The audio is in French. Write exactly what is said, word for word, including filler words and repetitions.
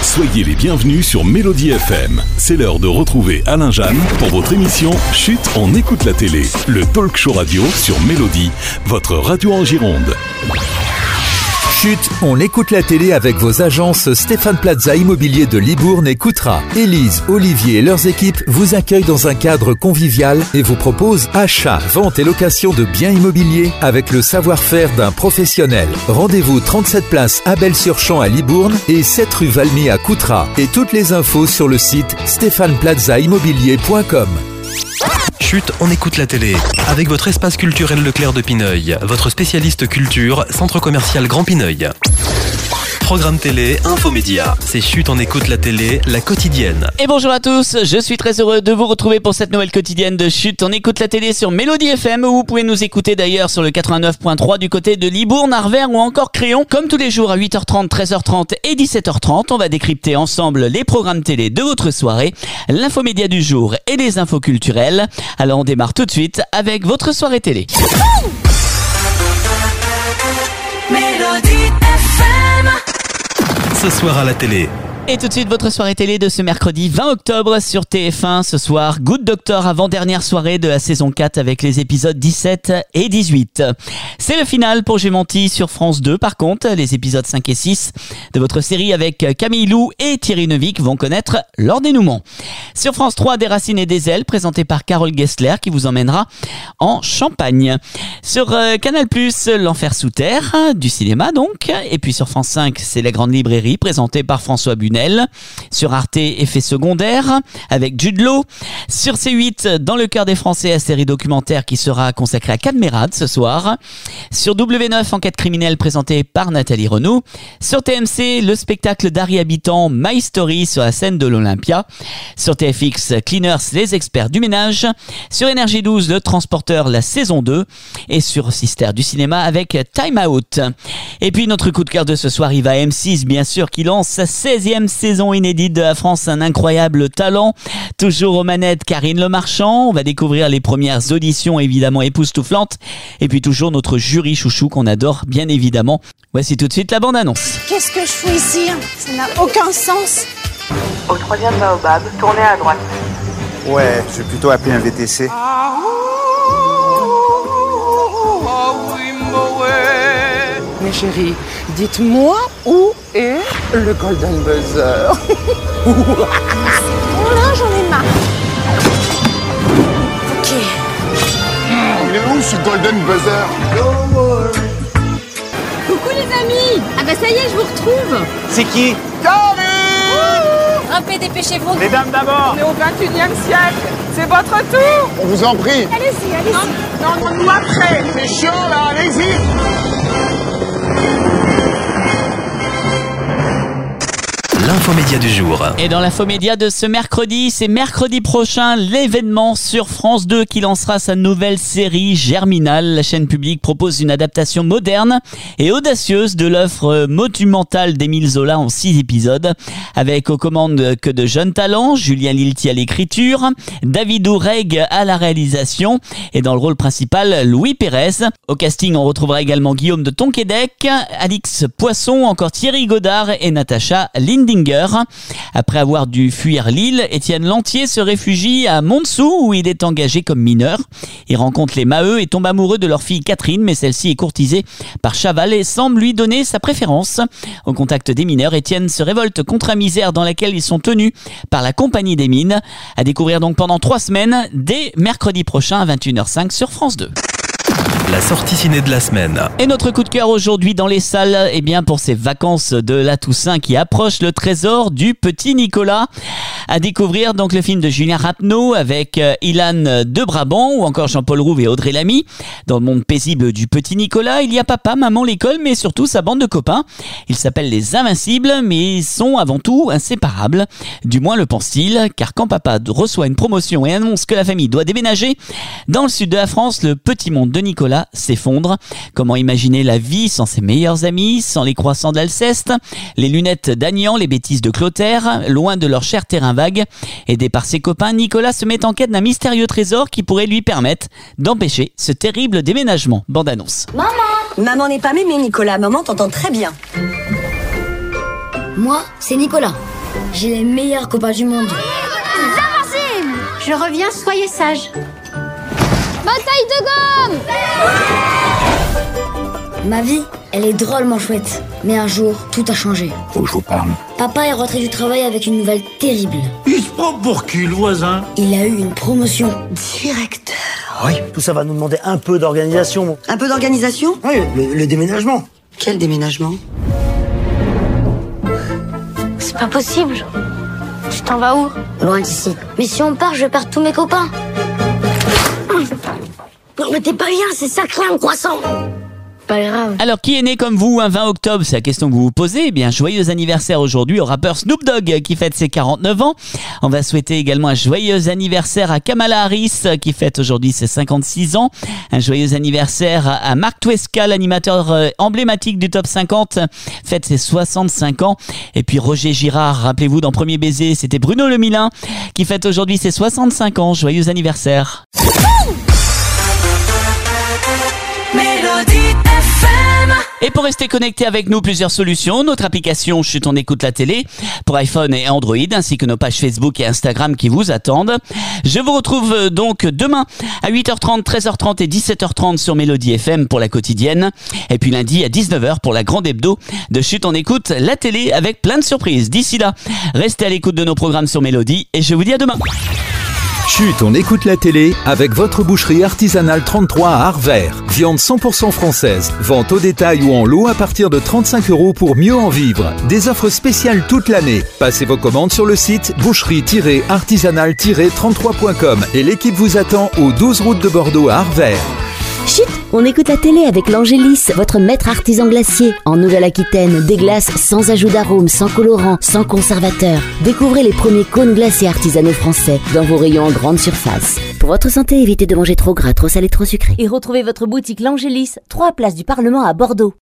Soyez les bienvenus sur Mélodie F M. C'est l'heure de retrouver Alain Jeanne pour votre émission Chut, on écoute la télé. Le talk show radio sur Mélodie, votre radio en Gironde. Chut, on écoute la télé avec vos agences Stéphane Plaza Immobilier de Libourne et Coutras. Élise, Olivier et leurs équipes vous accueillent dans un cadre convivial et vous proposent achat, vente et location de biens immobiliers avec le savoir-faire d'un professionnel. Rendez-vous trente-sept place Abel-sur-Champ à Libourne et sept rue Valmy à Coutras. Et toutes les infos sur le site stéphane plaza immobilier point com. Chut, on écoute la télé. Avec votre espace culturel Leclerc de Pineuil, votre spécialiste culture, centre commercial Grand Pineuil. Programme télé, infomédia. C'est Chut, on écoute la télé, la quotidienne. Et bonjour à tous, je suis très heureux de vous retrouver pour cette nouvelle quotidienne de Chut, on écoute la télé sur Mélodie F M, où vous pouvez nous écouter d'ailleurs sur le quatre-vingt-neuf point trois du côté de Libourne, Arvers ou encore Créon. Comme tous les jours à huit heures trente, treize heures trente et dix-sept heures trente, on va décrypter ensemble les programmes télé de votre soirée, l'infomédia du jour et les infos culturelles. Alors on démarre tout de suite avec votre soirée télé. Mélodie F M. Ce soir à la télé. Et tout de suite, votre soirée télé de ce mercredi vingt octobre sur T F un. Ce soir, Good Doctor, avant-dernière soirée de la saison quatre avec les épisodes dix-sept et dix-huit. C'est le final pour Gémenti sur France deux. Par contre, les épisodes cinq et six de votre série avec Camille Lou et Thierry Neuvik vont connaître leur dénouement. Sur France trois, Des Racines et des Ailes, présenté par Carole Gessler, qui vous emmènera en Champagne. Sur euh, Canal plus, L'Enfer sous terre, du cinéma donc. Et puis sur France cinq, c'est La Grande Librairie, présentée par François Bunel. Sur Arte, Effets secondaires avec Jude Law. Sur C huit, Dans le cœur des Français, la série documentaire qui sera consacrée à Cadmerade ce soir. Sur W neuf, Enquête criminelle présentée par Nathalie Renaud. Sur T M C, le spectacle d'Harry Habitant, My Story sur la scène de l'Olympia. Sur T F X, Cleaners, les experts du ménage. Sur Énergie douze, Le Transporteur, la saison deux. Et sur Sister du cinéma avec Time Out. Et puis notre coup de cœur de ce soir, il va à M six bien sûr, qui lance sa seizième saison inédite de La France, un incroyable talent. Toujours aux manettes, Karine Le Marchand. On va découvrir les premières auditions évidemment époustouflantes. Et puis toujours notre jury chouchou qu'on adore bien évidemment. Voici tout de suite la bande-annonce. Qu'est-ce que je fous ici? Ça n'a aucun sens. Au troisième baobab, tournez à droite. Ouais, je vais plutôt appeler un V T C. Mais chérie, dites-moi où est le Golden Buzzer. Bon là, j'en ai marre. Ok. Il est où ce Golden Buzzer? Coucou les amis. Ah bah ça y est, je vous retrouve. C'est qui? Karine! Grimpez, dépêchez-vous. Les dames d'abord! On est au vingt et unième siècle. C'est votre tour. On vous en prie! Allez-y, allez-y. Non, non, nous après. C'est chiant là, allez-y! L'infomédia du jour. Et dans l'infomédia de ce mercredi, c'est mercredi prochain l'événement sur France deux qui lancera sa nouvelle série Germinal. La chaîne publique propose une adaptation moderne et audacieuse de l'œuvre monumentale d'Émile Zola en six épisodes, avec aux commandes que de jeunes talents, Julien Lilti à l'écriture, David Oureg à la réalisation et dans le rôle principal Louis Pérez. Au casting, on retrouvera également Guillaume de Tonquédec, Alix Poisson, encore Thierry Godard et Natacha Lindinger. Après avoir dû fuir l'île, Étienne Lantier se réfugie à Montsou où il est engagé comme mineur. Il rencontre les Maheu et tombe amoureux de leur fille Catherine, mais celle-ci est courtisée par Chaval et semble lui donner sa préférence. Au contact des mineurs, Étienne se révolte contre la misère dans laquelle ils sont tenus par la Compagnie des Mines. À découvrir donc pendant trois semaines, dès mercredi prochain à vingt et une heures cinq sur France deux. La sortie ciné de la semaine. Et notre coup de cœur aujourd'hui dans les salles, eh bien pour ces vacances de la Toussaint qui approchent, Le Trésor du Petit Nicolas. À découvrir donc le film de Julien Rapneau avec euh, Ilan de Brabant ou encore Jean-Paul Rouve et Audrey Lamy. Dans le monde paisible du Petit Nicolas, il y a papa, maman, l'école, mais surtout sa bande de copains. Ils s'appellent les Invincibles, mais ils sont avant tout inséparables. Du moins le pense-t-il, car quand papa reçoit une promotion et annonce que la famille doit déménager, dans le sud de la France, le petit monde de Nicolas s'effondre. Comment imaginer la vie sans ses meilleurs amis, sans les croissants d'Alceste, les lunettes d'Agnan, les bêtises de Clotaire, loin de leur cher terrain vague. Aidé par ses copains, Nicolas se met en quête d'un mystérieux trésor qui pourrait lui permettre d'empêcher ce terrible déménagement. Bande annonce. Maman! Maman n'est pas mémée, Nicolas. Maman t'entend très bien. Moi, c'est Nicolas. J'ai les meilleurs copains du monde. Invincible. Je reviens, soyez sages. Bataille de gomme. Ma vie, elle est drôlement chouette. Mais un jour, tout a changé. Faut que je vous parle. Papa est rentré du travail avec une nouvelle terrible. Il se prend pour qui, le voisin? Il a eu une promotion. Directeur. Oui, tout ça va nous demander un peu d'organisation. Un peu d'organisation? Oui, le, le déménagement. Quel déménagement? C'est pas possible. Tu t'en vas où? Loin d'ici. Mais si on part, je perds tous mes copains. Non mais t'es pas bien, c'est sacré un croissant. Pas grave. Alors, qui est né comme vous un vingt octobre? C'est la question que vous vous posez. Eh bien, joyeux anniversaire aujourd'hui au rappeur Snoop Dogg qui fête ses quarante-neuf ans. On va souhaiter également un joyeux anniversaire à Kamala Harris qui fête aujourd'hui ses cinquante-six ans. Un joyeux anniversaire à Mark Twain, l'animateur emblématique du Top cinquante, fête ses soixante-cinq ans. Et puis Roger Girard, rappelez-vous, dans Premier Baiser, c'était Bruno Le Milin qui fête aujourd'hui ses soixante-cinq ans. Joyeux anniversaire. Et pour rester connecté avec nous, plusieurs solutions. Notre application Chut, on écoute la télé pour iPhone et Android, ainsi que nos pages Facebook et Instagram qui vous attendent. Je vous retrouve donc demain à huit heures trente, treize heures trente et dix-sept heures trente sur Mélodie F M pour la quotidienne. Et puis lundi à dix-neuf heures pour la grande hebdo de Chut, on écoute la télé avec plein de surprises. D'ici là, restez à l'écoute de nos programmes sur Mélodie et je vous dis à demain. Chut, on écoute la télé avec votre boucherie artisanale trente-trois à Arvert. Viande cent pour cent française, vente au détail ou en lot à partir de trente-cinq euros pour mieux en vivre. Des offres spéciales toute l'année. Passez vos commandes sur le site boucherie artisanale trente-trois point com et l'équipe vous attend au douze route de Bordeaux à Arvert. Chut, on écoute la télé avec l'Angélis, votre maître artisan glacier. En Nouvelle-Aquitaine, des glaces sans ajout d'arôme, sans colorant, sans conservateur. Découvrez les premiers cônes glacés artisanaux français dans vos rayons en grande surface. Pour votre santé, évitez de manger trop gras, trop salé, trop sucré. Et retrouvez votre boutique l'Angélis, trois places du Parlement à Bordeaux.